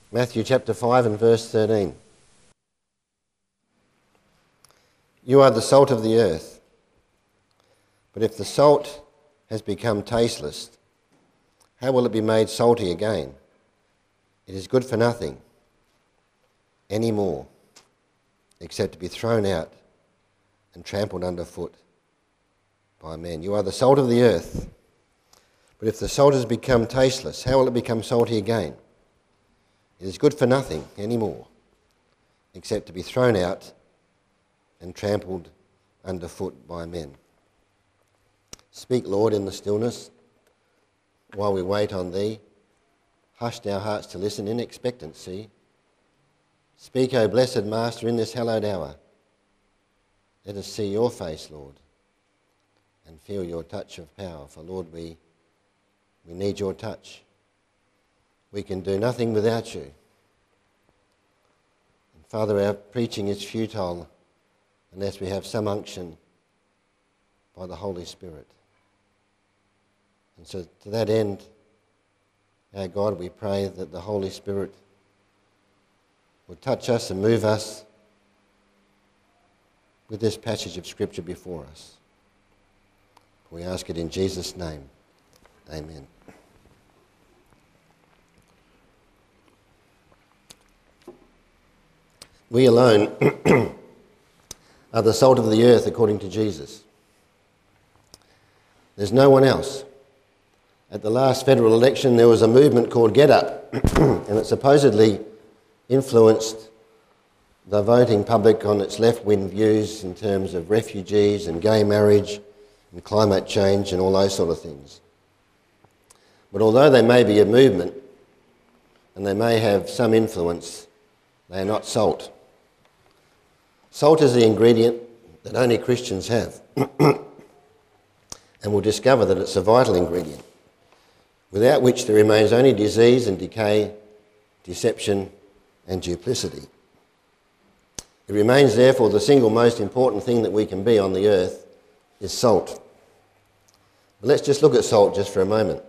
Matthew chapter 5 and verse 13. You are the salt of the earth, but if the salt has become tasteless, how will it be made salty again? It is good for nothing any more, except to be thrown out and trampled underfoot by men. You are the salt of the earth, but if the salt has become tasteless, how will it become salty again? It is good for nothing any more, except to be thrown out and trampled underfoot by men. Speak, Lord, in the stillness, while we wait on Thee. Hushed our hearts to listen in expectancy. Speak, O blessed Master, in this hallowed hour. Let us see Your face, Lord, and feel Your touch of power. For, Lord, we need Your touch. We can do nothing without You. And Father, our preaching is futile unless we have some unction by the Holy Spirit. And so to that end, our God, we pray that the Holy Spirit will touch us and move us with this passage of Scripture before us. We ask it in Jesus' name. Amen. We alone are the salt of the earth according to Jesus. There's no one else. At the last federal election there was a movement called Get Up and it supposedly influenced the voting public on its left-wing views in terms of refugees and gay marriage and climate change and all those sort of things. But although they may be a movement and they may have some influence, they are not salt. Salt is the ingredient that only Christians have, and we'll discover that it's a vital ingredient, without which there remains only disease and decay, deception and duplicity. It remains therefore the single most important thing that we can be on the earth is salt. But let's just look at salt just for a moment.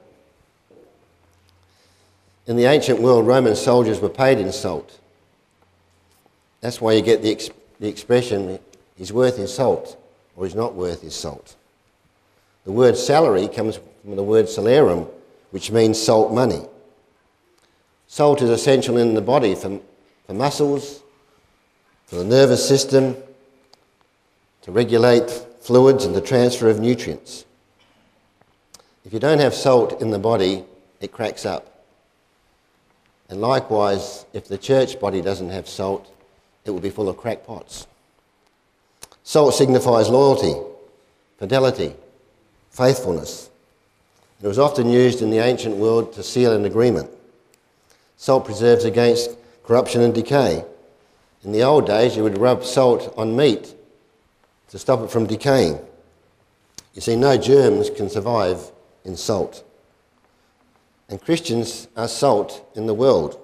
In the ancient world, Roman soldiers were paid in salt. That's why you get the expression, he's worth his salt, or he's not worth his salt. The word salary comes from the word salarium, which means salt money. Salt is essential in the body for muscles, for the nervous system, to regulate fluids and the transfer of nutrients. If you don't have salt in the body, it cracks up. And likewise, if the church body doesn't have salt, it will be full of crackpots. Salt signifies loyalty, fidelity, faithfulness. It was often used in the ancient world to seal an agreement. Salt preserves against corruption and decay. In the old days, you would rub salt on meat to stop it from decaying. You see, no germs can survive in salt. And Christians are salt in the world.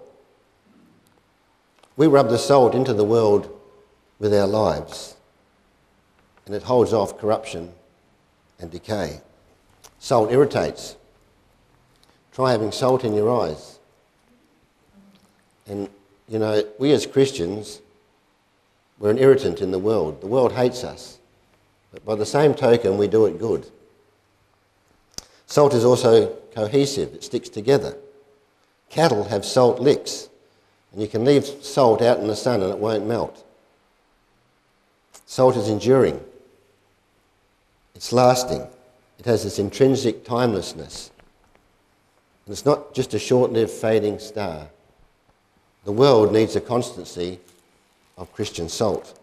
We rub the salt into the world with our lives, and it holds off corruption and decay. Salt irritates. Try having salt in your eyes. And, you know, we as Christians, we're an irritant in the world. The world hates us. But by the same token, we do it good. Salt is also cohesive. It sticks together. Cattle have salt licks. And you can leave salt out in the sun and it won't melt. Salt is enduring. It's lasting. It has this intrinsic timelessness. And it's not just a short-lived fading star. The world needs a constancy of Christian salt.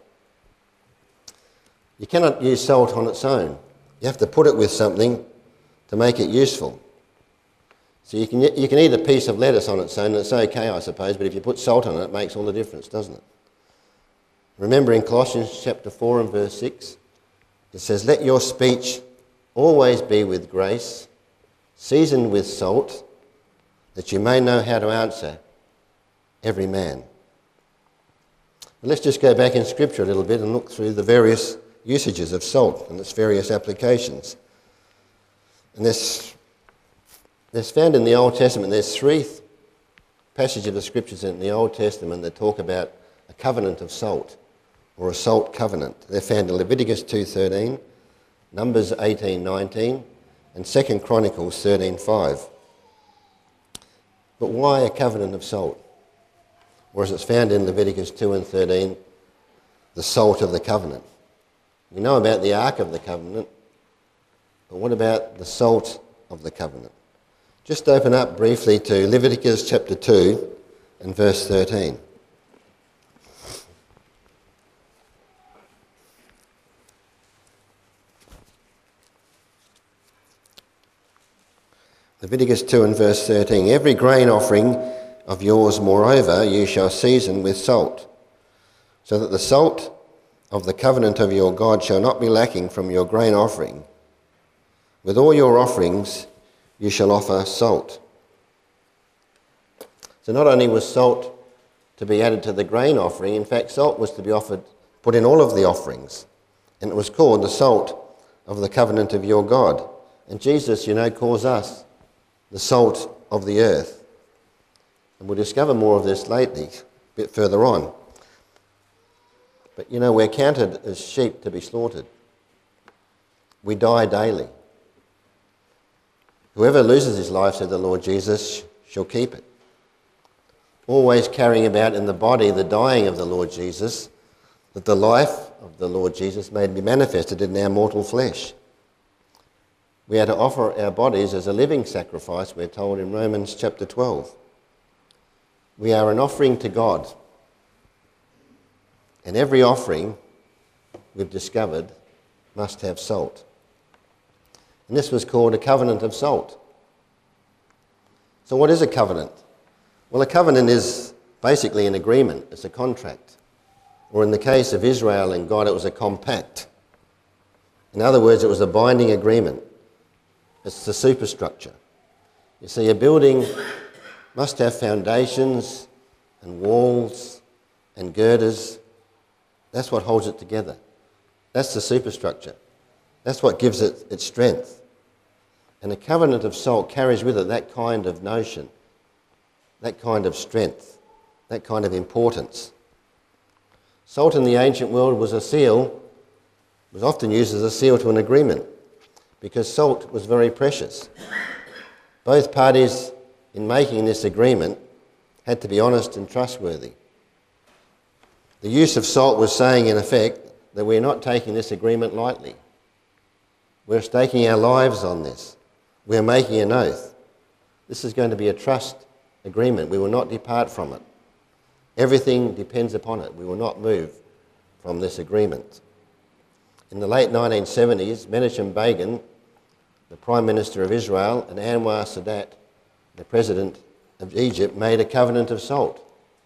You cannot use salt on its own. You have to put it with something to make it useful. So you can eat a piece of lettuce on its own, and it's okay, I suppose, but if you put salt on it, it makes all the difference, doesn't it? Remember in Colossians chapter 4 and verse 6, it says, "Let your speech always be with grace, seasoned with salt, that you may know how to answer every man." But let's just go back in Scripture a little bit and look through the various usages of salt and its various applications. And there's found in the Old Testament, there's three passage of the scriptures in the Old Testament that talk about a covenant of salt, or a salt covenant. They're found in Leviticus 2:13, Numbers 18:19, and 2 Chronicles 13:5. But why a covenant of salt? Or as it's found in Leviticus 2 and 13, the salt of the covenant. We know about the Ark of the Covenant, but what about the salt of the covenant? Just open up briefly to Leviticus chapter 2 and verse 13. Leviticus 2 and verse 13. Every grain offering of yours, moreover, you shall season with salt, so that the salt of the covenant of your God shall not be lacking from your grain offering. With all your offerings you shall offer salt. So not only was salt to be added to the grain offering, in fact salt was to be put in all of the offerings. And it was called the salt of the covenant of your God. And Jesus, calls us the salt of the earth. And we'll discover more of this lately, a bit further on. But we're counted as sheep to be slaughtered. We die daily. Whoever loses his life, said the Lord Jesus, shall keep it. Always carrying about in the body the dying of the Lord Jesus, that the life of the Lord Jesus may be manifested in our mortal flesh. We are to offer our bodies as a living sacrifice, we're told in Romans chapter 12. We are an offering to God. And every offering, we've discovered, must have salt. And this was called a covenant of salt. So what is a covenant? Well, a covenant is basically an agreement. It's a contract. Or in the case of Israel and God, it was a compact. In other words, it was a binding agreement. It's the superstructure. You see, a building must have foundations and walls and girders. That's what holds it together. That's the superstructure. That's what gives it its strength. And a covenant of salt carries with it that kind of notion, that kind of strength, that kind of importance. Salt in the ancient world was a seal, was often used as a seal to an agreement, because salt was very precious. Both parties in making this agreement had to be honest and trustworthy. The use of salt was saying, in effect, that we're not taking this agreement lightly. We're staking our lives on this. We're making an oath. This is going to be a trust agreement. We will not depart from it. Everything depends upon it. We will not move from this agreement. In the late 1970s, Menachem Begin, the Prime Minister of Israel, and Anwar Sadat, the President of Egypt, made a covenant of salt.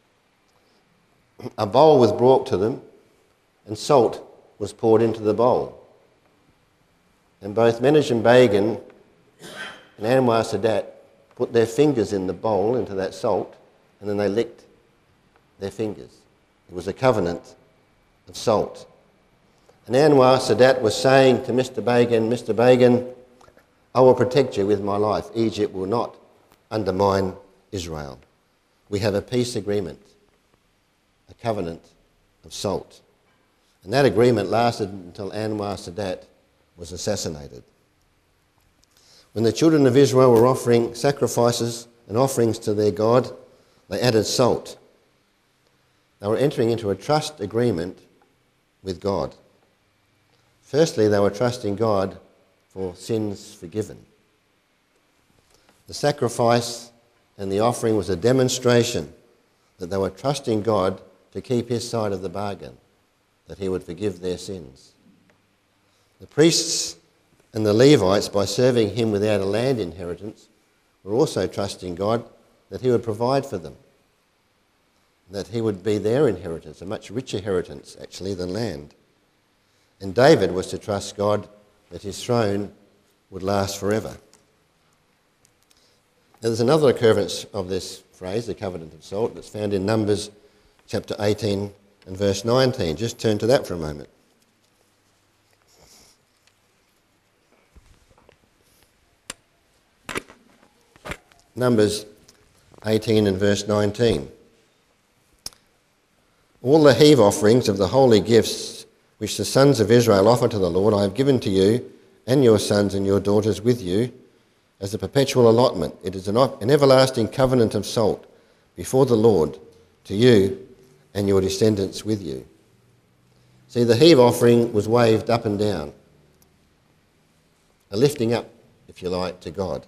A bowl was brought to them, and salt was poured into the bowl. And both Menachem Begin and Anwar Sadat put their fingers in the bowl, into that salt, and then they licked their fingers. It was a covenant of salt. And Anwar Sadat was saying to Mr. Begin, I will protect you with my life. Egypt will not undermine Israel. We have a peace agreement, a covenant of salt. And that agreement lasted until Anwar Sadat was assassinated. When the children of Israel were offering sacrifices and offerings to their God, they added salt. They were entering into a trust agreement with God. Firstly, they were trusting God for sins forgiven. The sacrifice and the offering was a demonstration that they were trusting God to keep his side of the bargain, that he would forgive their sins. The priests and the Levites, by serving him without a land inheritance, were also trusting God that he would provide for them, that he would be their inheritance, a much richer inheritance actually than land. And David was to trust God that his throne would last forever. Now, there's another occurrence of this phrase, the covenant of salt, that's found in Numbers chapter 18 and verse 19. Just turn to that for a moment. Numbers 18 and verse 19. All the heave offerings of the holy gifts which the sons of Israel offer to the Lord I have given to you and your sons and your daughters with you as a perpetual allotment. It is an everlasting covenant of salt before the Lord to you and your descendants with you. See, the heave offering was waved up and down, a lifting up, if you like, to God.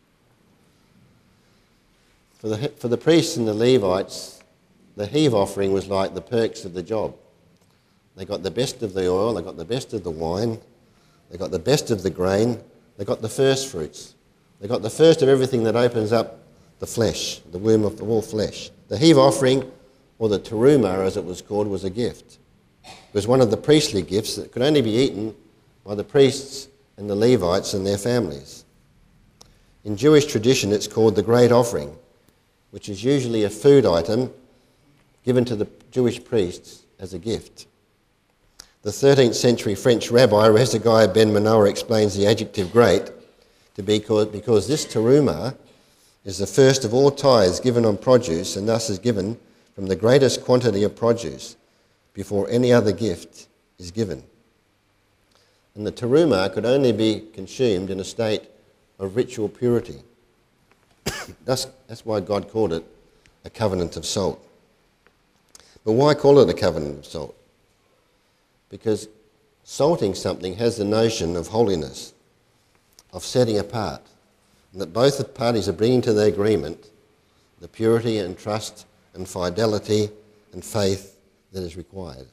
For the priests and the Levites, the heave offering was like the perks of the job. They got the best of the oil, they got the best of the wine, they got the best of the grain, they got the first fruits. They got the first of everything that opens up the flesh, the womb of all flesh. The heave offering, or the teruma as it was called, was a gift. It was one of the priestly gifts that could only be eaten by the priests and the Levites and their families. In Jewish tradition it's called the Great Offering, which is usually a food item given to the Jewish priests as a gift. The 13th century French rabbi Rezagai ben Manoah explains the adjective great to be because this teruma is the first of all tithes given on produce and thus is given from the greatest quantity of produce before any other gift is given. And the teruma could only be consumed in a state of ritual purity. That's why God called it a covenant of salt. But why call it a covenant of salt? Because salting something has the notion of holiness, of setting apart, and that both parties are bringing to their agreement the purity and trust and fidelity and faith that is required.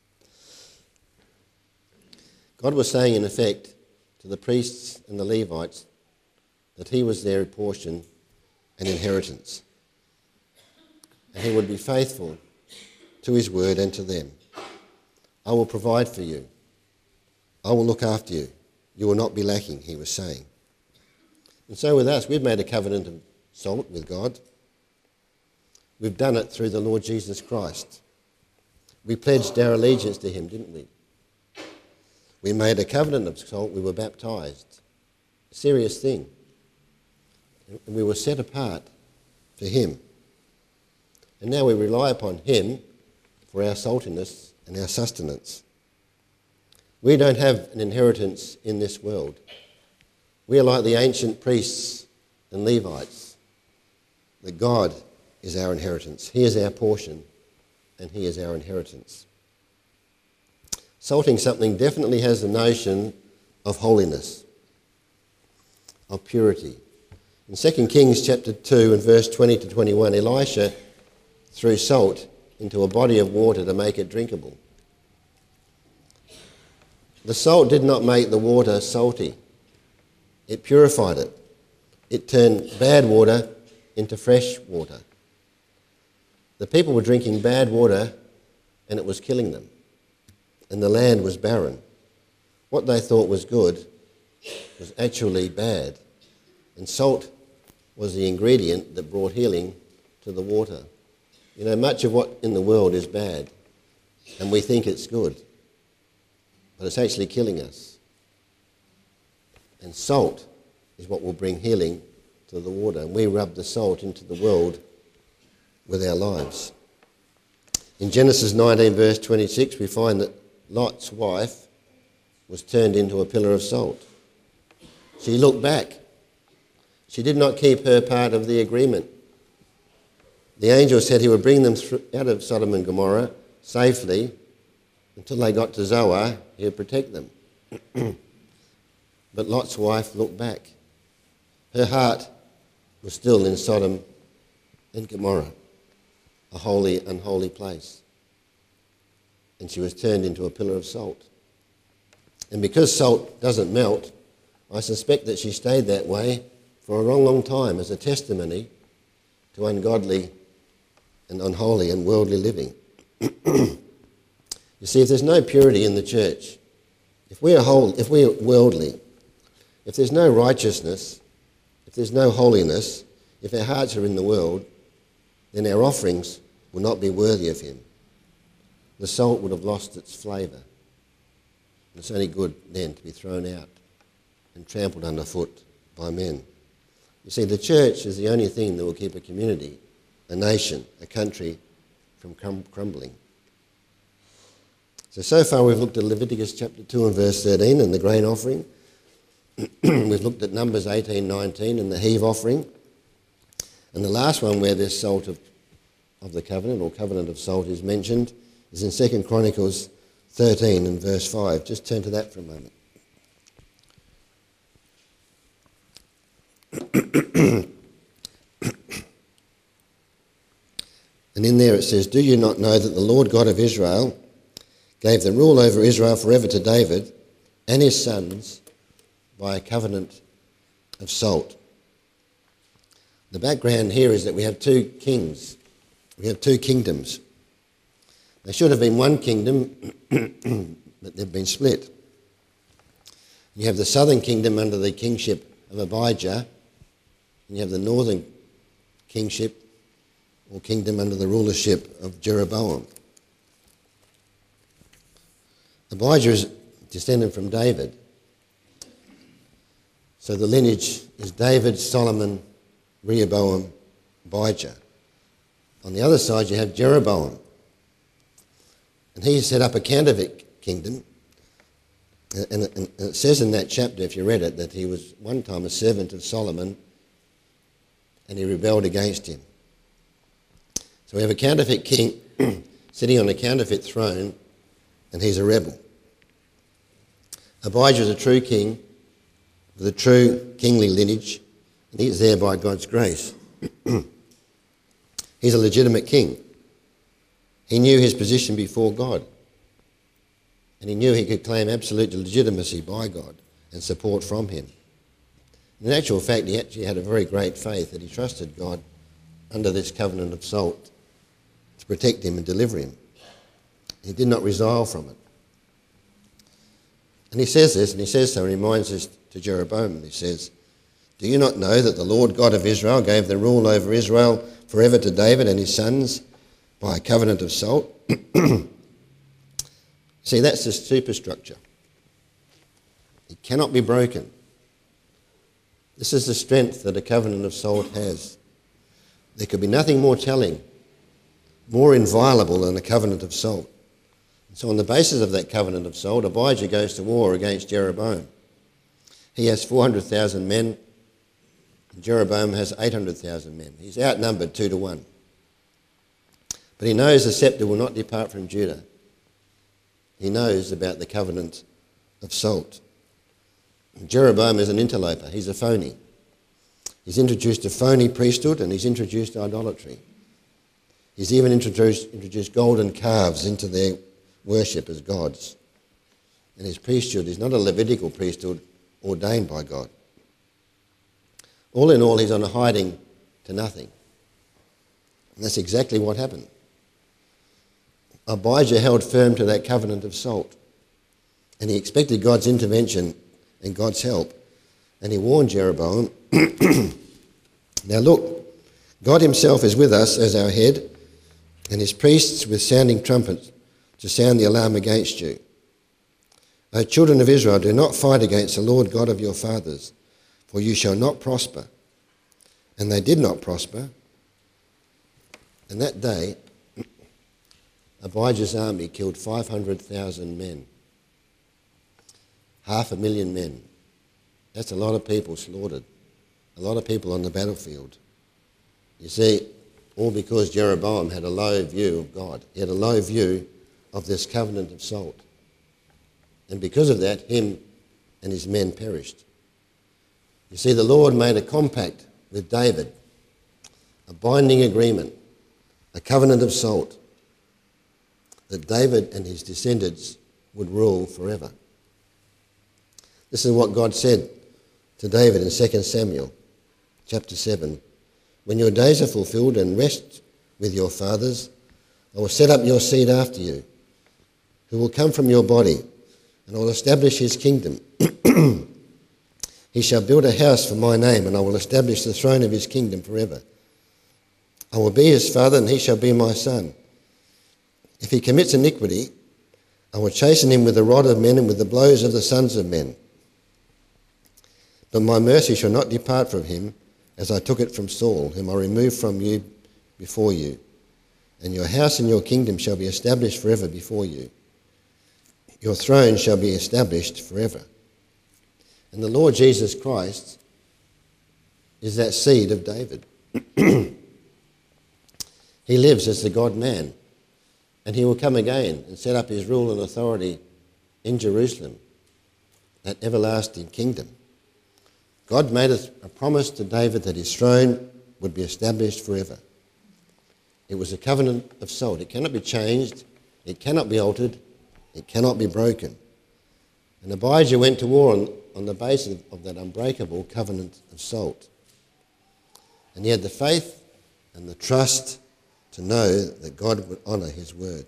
God was saying, in effect, to the priests and the Levites that he was their portion and inheritance, and he would be faithful to his word and to them. I will provide for you. I will look after you. You will not be lacking, he was saying. And so with us, we've made a covenant of salt with God. We've done it through the Lord Jesus Christ. We pledged our allegiance to him, didn't we? We made a covenant of salt. We were baptised. A serious thing. And we were set apart for him. And now we rely upon him for our saltiness and our sustenance. We don't have an inheritance in this world. We are like the ancient priests and Levites. That God is our inheritance. He is our portion and he is our inheritance. Salting something definitely has the notion of holiness, of purity. In 2 Kings chapter 2 and verse 20 to 21, Elisha threw salt into a body of water to make it drinkable. The salt did not make the water salty. It purified it. It turned bad water into fresh water. The people were drinking bad water and it was killing them. And the land was barren. What they thought was good was actually bad. And salt was the ingredient that brought healing to the water. You know, much of what in the world is bad, and we think it's good, but it's actually killing us. And salt is what will bring healing to the water. And we rub the salt into the world with our lives. In Genesis 19 verse 26 we find that Lot's wife was turned into a pillar of salt. She looked back. She did not keep her part of the agreement. The angel said he would bring them out of Sodom and Gomorrah safely until they got to Zoar. He would protect them. But Lot's wife looked back. Her heart was still in Sodom and Gomorrah, a holy, unholy place. And she was turned into a pillar of salt. And because salt doesn't melt, I suspect that she stayed that way for a long, long time as a testimony to ungodly and unholy and worldly living. You see, if there's no purity in the church, if we are worldly, if there's no righteousness, if there's no holiness, if our hearts are in the world, then our offerings will not be worthy of him. The salt would have lost its flavour. It's only good then to be thrown out and trampled underfoot by men. You see, the church is the only thing that will keep a community, a nation, a country from crumbling. So far we've looked at Leviticus chapter 2 and verse 13 and the grain offering. We've looked at Numbers 18:19 and the heave offering. And the last one where this salt of the covenant, or covenant of salt, is mentioned is in 2 Chronicles 13 and verse 5. Just turn to that for a moment. And in there it says, "Do you not know that the Lord God of Israel gave the rule over Israel forever to David and his sons by a covenant of salt?" The background here is that we have two kings. We have two kingdoms. They should have been one kingdom, but they've been split. You have the southern kingdom under the kingship of Abijah, and you have the northern kingship or kingdom under the rulership of Jeroboam. Abijah is descended from David. So the lineage is David, Solomon, Rehoboam, Abijah. On the other side you have Jeroboam. And he set up a counterfeit kingdom. And it says in that chapter, if you read it, that he was one time a servant of Solomon and he rebelled against him. So we have a counterfeit king sitting on a counterfeit throne, and he's a rebel. Abijah is a true king with a true kingly lineage, and he's there by God's grace. He's a legitimate king. He knew his position before God, and he knew he could claim absolute legitimacy by God and support from him. In actual fact, he actually had a very great faith that he trusted God under this covenant of salt to protect him and deliver him. He did not resile from it. And he says this, and he says so, and he reminds us to Jeroboam, and he says, "Do you not know that the Lord God of Israel gave the rule over Israel forever to David and his sons by a covenant of salt?" See, that's the superstructure. It cannot be broken. This is the strength that a covenant of salt has. There could be nothing more telling, more inviolable than a covenant of salt. So on the basis of that covenant of salt, Abijah goes to war against Jeroboam. He has 400,000 men, and Jeroboam has 800,000 men. He's outnumbered 2-1. But he knows the scepter will not depart from Judah. He knows about the covenant of salt. Jeroboam is an interloper. He's a phony. He's introduced a phony priesthood, and he's introduced idolatry. He's even introduced golden calves into their worship as gods. And his priesthood is not a Levitical priesthood ordained by God. All in all, he's on a hiding to nothing. And that's exactly what happened. Abijah held firm to that covenant of salt, and he expected God's intervention and God's help, and he warned Jeroboam, "Now look, God himself is with us as our head, and his priests with sounding trumpets to sound the alarm against you. O children of Israel, do not fight against the Lord God of your fathers, for you shall not prosper." And they did not prosper. And that day, Abijah's army killed 500,000 men. 500,000 men. That's a lot of people slaughtered. A lot of people on the battlefield. You see, all because Jeroboam had a low view of God. He had a low view of this covenant of salt. And because of that, him and his men perished. You see, the Lord made a compact with David, a binding agreement, a covenant of salt, that David and his descendants would rule forever. This is what God said to David in 2 Samuel chapter 7. "When your days are fulfilled and rest with your fathers, I will set up your seed after you, who will come from your body, and I will establish his kingdom. He shall build a house for my name, and I will establish the throne of his kingdom forever. I will be his father, and he shall be my son. If he commits iniquity, I will chasten him with the rod of men and with the blows of the sons of men. But my mercy shall not depart from him, as I took it from Saul, whom I removed from you before you. And your house and your kingdom shall be established forever before you. Your throne shall be established forever. And the Lord Jesus Christ is that seed of David. He lives as the God-man, and he will come again and set up his rule and authority in Jerusalem, that everlasting kingdom. God made a promise to David that his throne would be established forever. It was a covenant of salt. It cannot be changed, it cannot be altered, it cannot be broken. And Abijah went to war on the basis of that unbreakable covenant of salt. And he had the faith and the trust to know that God would honour his word.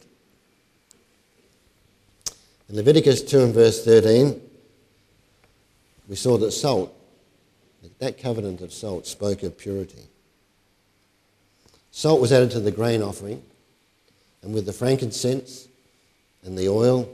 In Leviticus 2 and verse 13, we saw that salt, that covenant of salt, spoke of purity. Salt was added to the grain offering, and with the frankincense and the oil,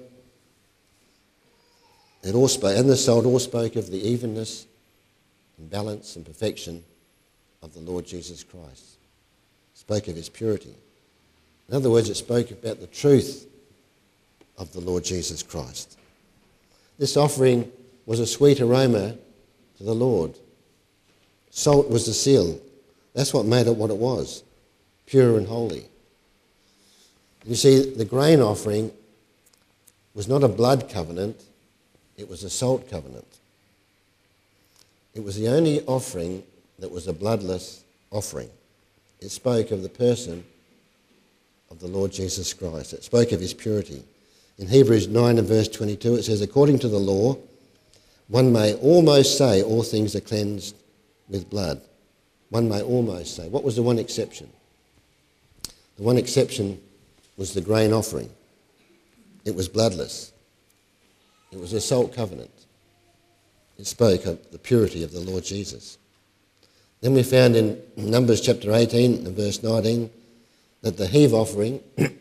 and the salt all spoke of the evenness and balance and perfection of the Lord Jesus Christ. It spoke of his purity. In other words, it spoke about the truth of the Lord Jesus Christ. This offering was a sweet aroma to the Lord. Salt was the seal. That's what made it what it was, pure and holy. You see, the grain offering was not a blood covenant, it was a salt covenant. It was the only offering that was a bloodless offering. It spoke of the person of the Lord Jesus Christ. It spoke of his purity. In Hebrews 9 and verse 22 it says, according to the law, one may almost say all things are cleansed with blood. One may almost say. What was the one exception? The one exception was the grain offering. It was bloodless. It was a salt covenant. It spoke of the purity of the Lord Jesus. Then we found in Numbers chapter 18 and verse 19 that the heave offering,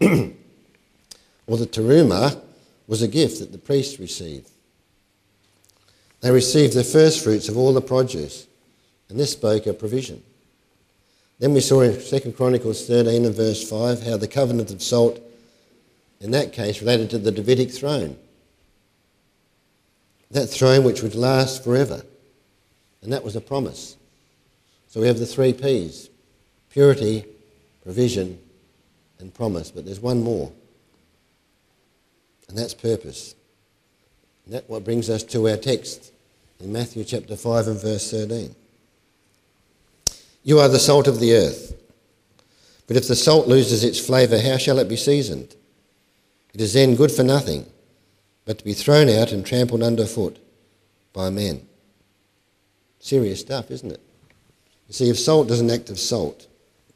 or the terumah, was a gift that the priests received. They received the first fruits of all the produce, and this spoke of provision. Then we saw in 2 Chronicles 13 and verse 5 how the covenant of salt, in that case, related to the Davidic throne. That throne which would last forever. And that was a promise. So we have the 3 P's: purity, provision, and promise. But there's one more. And that's purpose. And that's what brings us to our text in Matthew chapter 5 and verse 13. You are the salt of the earth. But if the salt loses its flavour, how shall it be seasoned? It is then good for nothing, but to be thrown out and trampled underfoot by men. Serious stuff, isn't it? You see, if salt doesn't act as salt,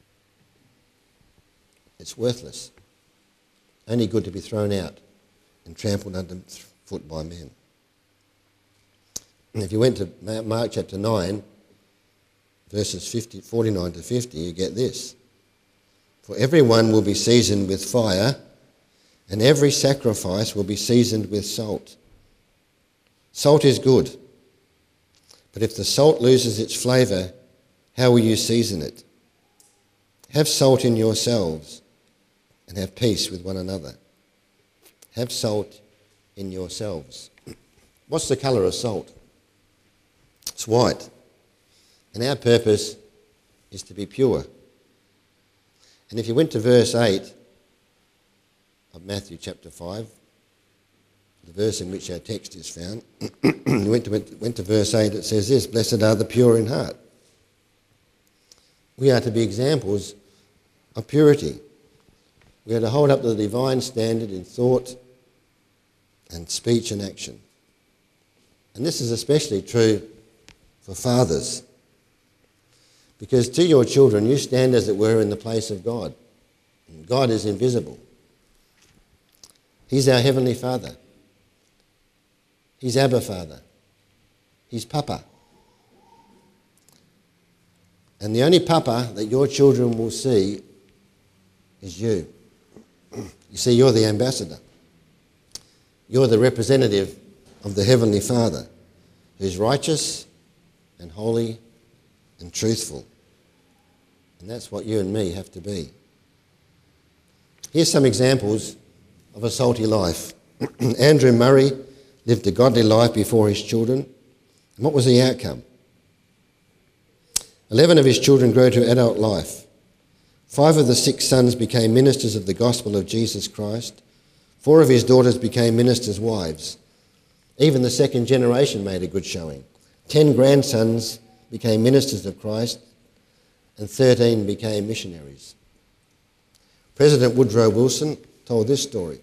it's worthless. Only good to be thrown out and trampled underfoot by men. And if you went to Mark chapter 9, verses 49 to 50, you get this. For everyone will be seasoned with fire, and every sacrifice will be seasoned with salt. Salt is good, but if the salt loses its flavour, how will you season it? Have salt in yourselves and have peace with one another. Have salt in yourselves. What's the colour of salt? It's white. And our purpose is to be pure. And if you went to verse 8 of Matthew chapter 5, the verse in which our text is found, you went to verse 8, it says this, blessed are the pure in heart. We are to be examples of purity. We are to hold up the divine standard in thought and speech and action. And this is especially true for fathers. Because to your children, you stand, as it were, in the place of God. And God is invisible. He's our Heavenly Father. He's Abba Father. He's Papa. And the only Papa that your children will see is you. You see, you're the ambassador. You're the representative of the Heavenly Father, who's righteous and holy and truthful. And that's what you and me have to be. Here's some examples of a salty life. Andrew Murray lived a godly life before his children. And what was the outcome? 11 of his children grew to adult life. 5 of the 6 sons became ministers of the gospel of Jesus Christ. 4 of his daughters became ministers' wives. Even the second generation made a good showing. 10 grandsons became ministers of Christ, and 13 became missionaries. President Woodrow Wilson told this story.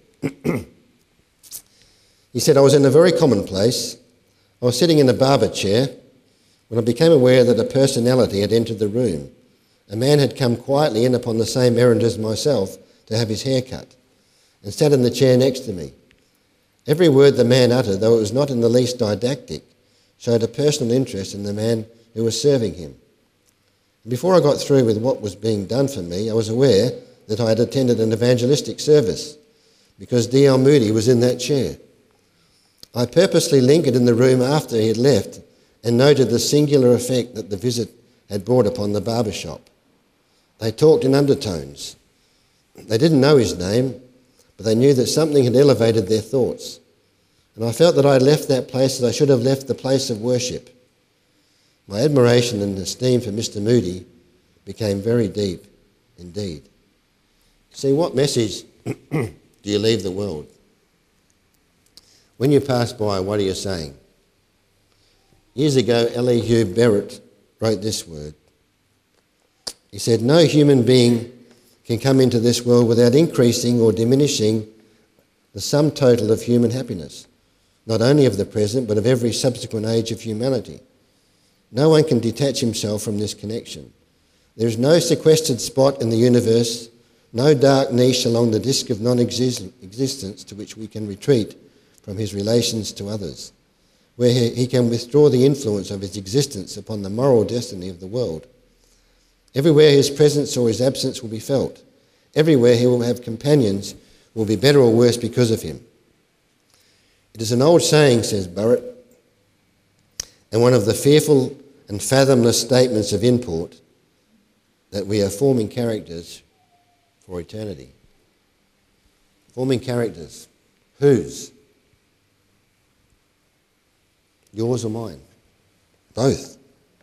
He said, "I was in a very common place. I was sitting in a barber chair when I became aware that a personality had entered the room. A man had come quietly in upon the same errand as myself to have his hair cut, and sat in the chair next to me. Every word the man uttered, though it was not in the least didactic, showed a personal interest in the man who was serving him. Before I got through with what was being done for me, I was aware that I had attended an evangelistic service, because D.L. Moody was in that chair. I purposely lingered in the room after he had left and noted the singular effect that the visit had brought upon the barber shop. They talked in undertones. They didn't know his name, but they knew that something had elevated their thoughts. And I felt that I had left that place as I should have left the place of worship. My admiration and esteem for Mr. Moody became very deep indeed." See, what message do you leave the world? When you pass by, what are you saying? Years ago, Elihu Barrett wrote this word. He said, "No human being can come into this world without increasing or diminishing the sum total of human happiness, not only of the present, but of every subsequent age of humanity. No one can detach himself from this connection. There is no sequestered spot in the universe, no dark niche along the disk of non-existence to which we can retreat from his relations to others, where he can withdraw the influence of his existence upon the moral destiny of the world. Everywhere his presence or his absence will be felt. Everywhere he will have companions who will be better or worse because of him. It is an old saying," says Barrett, "and one of the fearful and fathomless statements of import, that we are forming characters for eternity." Forming characters. Whose? Yours or mine? Both.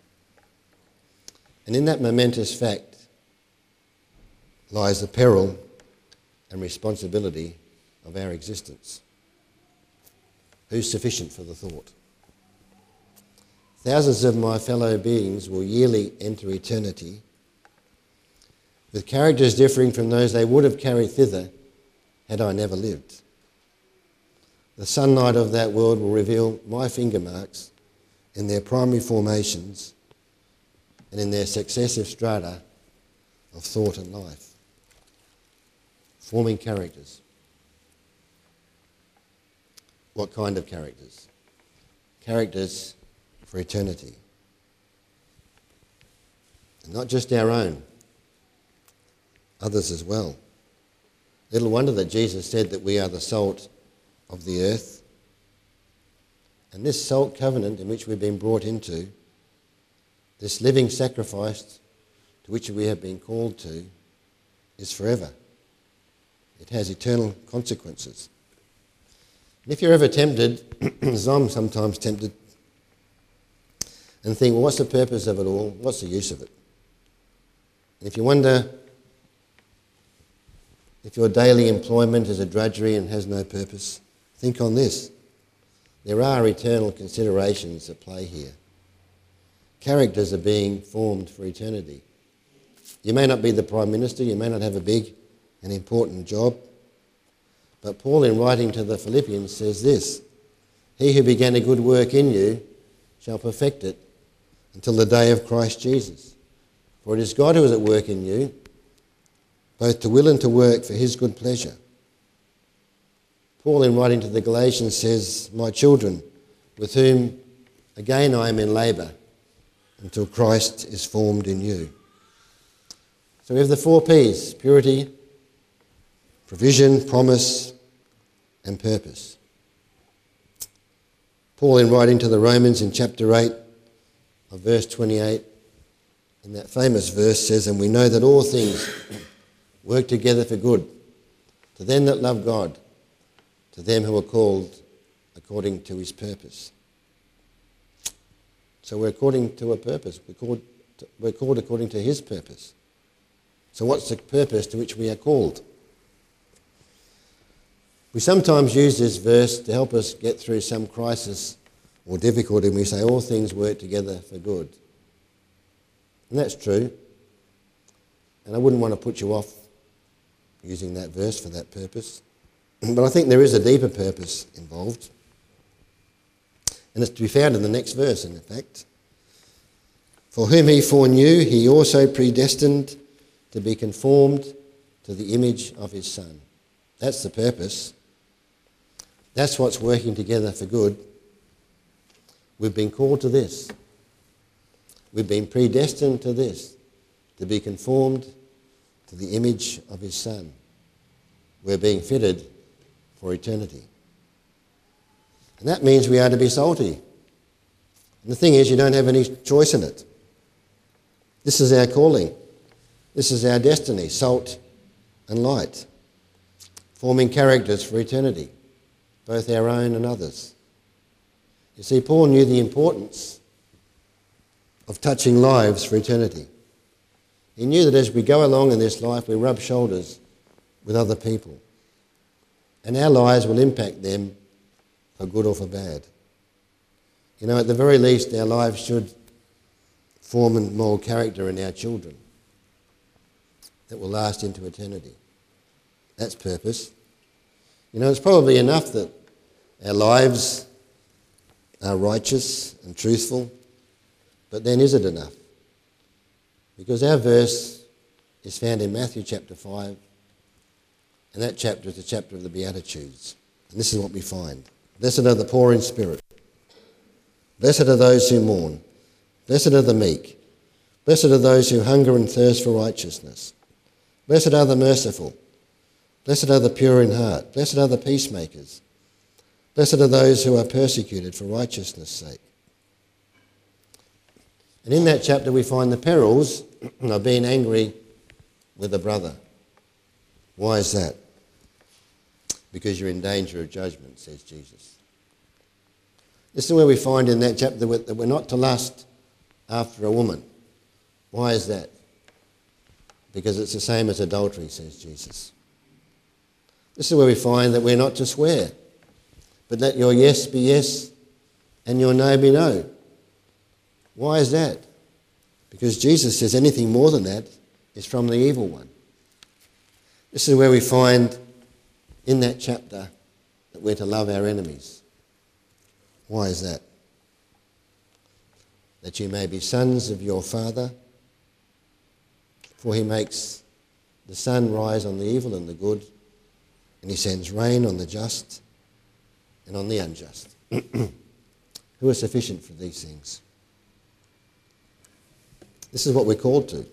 And in that momentous fact lies the peril and responsibility of our existence. Who's sufficient for the thought? Thousands of my fellow beings will yearly enter eternity with characters differing from those they would have carried thither had I never lived. The sunlight of that world will reveal my finger marks in their primary formations and in their successive strata of thought and life. Forming characters. What kind of characters? Characters for eternity. And not just our own, others as well. Little wonder that Jesus said that we are the salt of the earth. And this salt covenant in which we've been brought into, this living sacrifice to which we have been called to, is forever. It has eternal consequences. And if you're ever tempted, as I'm sometimes tempted, and think, well, what's the purpose of it all? What's the use of it? And if you wonder if your daily employment is a drudgery and has no purpose, think on this. There are eternal considerations at play here. Characters are being formed for eternity. You may not be the Prime Minister, you may not have a big and important job, but Paul, in writing to the Philippians, says this: "He who began a good work in you shall perfect it until the day of Christ Jesus. For it is God who is at work in you, both to will and to work for his good pleasure." Paul, in writing to the Galatians, says, "My children, with whom again I am in labour, until Christ is formed in you." So we have the 4 P's: purity, provision, promise, and purpose. Paul, in writing to the Romans in chapter 8 of verse 28, in that famous verse says, "And we know that all things work together for good, to them that love God, to them who are called according to his purpose." So we're according to a purpose. We're called according to his purpose. So what's the purpose to which we are called? We sometimes use this verse to help us get through some crisis or difficulty, and we say all things work together for good. And that's true. And I wouldn't want to put you off using that verse for that purpose. But I think there is a deeper purpose involved. And it's to be found in the next verse, in fact. "For whom he foreknew, he also predestined to be conformed to the image of his Son." That's the purpose. That's what's working together for good. We've been called to this. We've been predestined to this, to be conformed to the image of his Son. We're being fitted for eternity. And that means we are to be salty. And the thing is, you don't have any choice in it. This is our calling. This is our destiny, salt and light, forming characters for eternity, both our own and others. You see, Paul knew the importance of touching lives for eternity. He knew that as we go along in this life, we rub shoulders with other people, and our lives will impact them for good or for bad. You know, at the very least, our lives should form and mould character in our children that will last into eternity. That's purpose. You know, it's probably enough that our lives are righteous and truthful, but then is it enough? Because our verse is found in Matthew chapter 5, and that chapter is the chapter of the Beatitudes. And this is what we find. "Blessed are the poor in spirit. Blessed are those who mourn. Blessed are the meek. Blessed are those who hunger and thirst for righteousness. Blessed are the merciful. Blessed are the pure in heart. Blessed are the peacemakers. Blessed are those who are persecuted for righteousness' sake." And in that chapter we find the perils of being angry with a brother. Why is that? Because you're in danger of judgment, says Jesus. This is where we find in that chapter that we're not to lust after a woman. Why is that? Because it's the same as adultery, says Jesus. This is where we find that we're not to swear, but let your yes be yes and your no be no. Why is that? Because Jesus says anything more than that is from the evil one. This is where we find in that chapter that we're to love our enemies. Why is that? That you may be sons of your Father, for he makes the sun rise on the evil and the good, and he sends rain on the just and on the unjust. Who is sufficient for these things? This is what we're called to.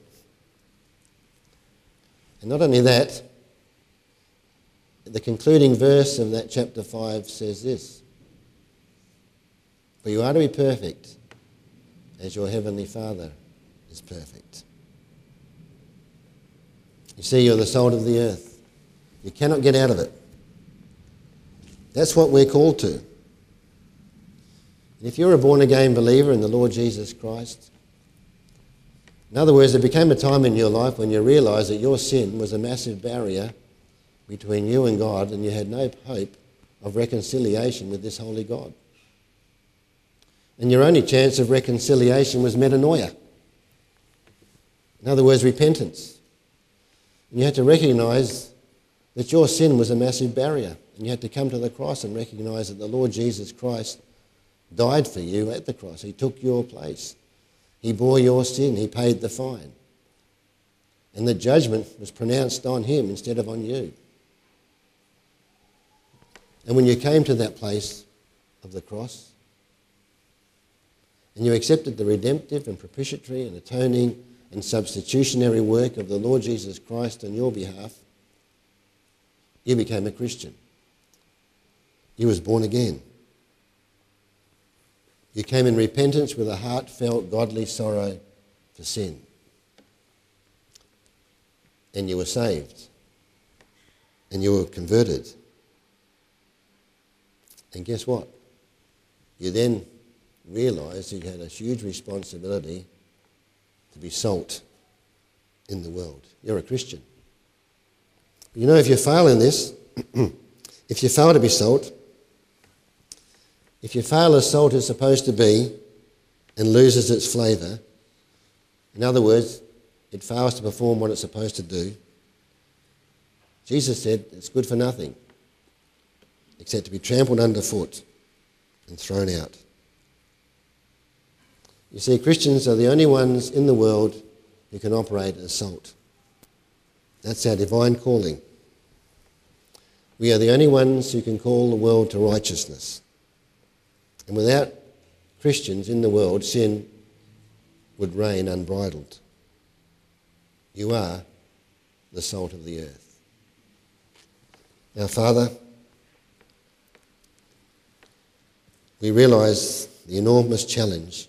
And not only that, the concluding verse of that chapter 5 says this: "For you are to be perfect as your heavenly Father is perfect." You see, you're the salt of the earth. You cannot get out of it. That's what we're called to. And if you're a born-again believer in the Lord Jesus Christ, in other words, there became a time in your life when you realised that your sin was a massive barrier between you and God, and you had no hope of reconciliation with this holy God. And your only chance of reconciliation was metanoia. In other words, repentance. And you had to recognise that your sin was a massive barrier, and you had to come to the cross and recognise that the Lord Jesus Christ died for you at the cross. He took your place. He bore your sin. He paid the fine. And the judgment was pronounced on him instead of on you. And when you came to that place of the cross, and you accepted the redemptive and propitiatory and atoning and substitutionary work of the Lord Jesus Christ on your behalf, you became a Christian. You was born again. You came in repentance with a heartfelt, godly sorrow for sin. and you were saved and you were converted. And guess what? You then realised you had a huge responsibility to be salt in the world. You're a Christian. But you know, if you fail in this, if you fail to be salt, if you fail as salt is supposed to be and loses its flavour, in other words, it fails to perform what it's supposed to do, Jesus said it's good for nothing except to be trampled underfoot and thrown out. You see, Christians are the only ones in the world who can operate as salt. That's our divine calling. We are the only ones who can call the world to righteousness. And without Christians in the world, sin would reign unbridled. You are the salt of the earth. Now, Father, we realise the enormous challenge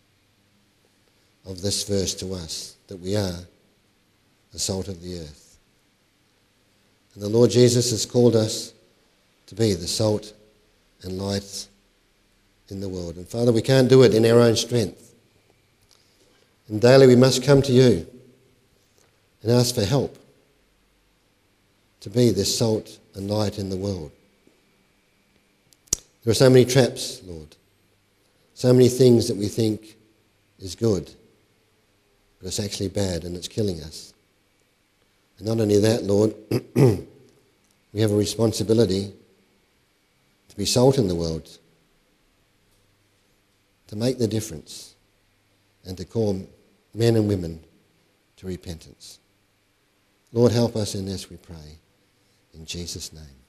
of this verse to us, that we are the salt of the earth. And the Lord Jesus has called us to be the salt and light in the world. And Father, we can't do it in our own strength. And daily we must come to you and ask for help to be this salt and light in the world. There are so many traps, Lord. So many things that we think is good, but it's actually bad and it's killing us. And not only that, Lord, we have a responsibility to be salt in the world, to make the difference and to call men and women to repentance. Lord, help us in this, we pray. In Jesus' name.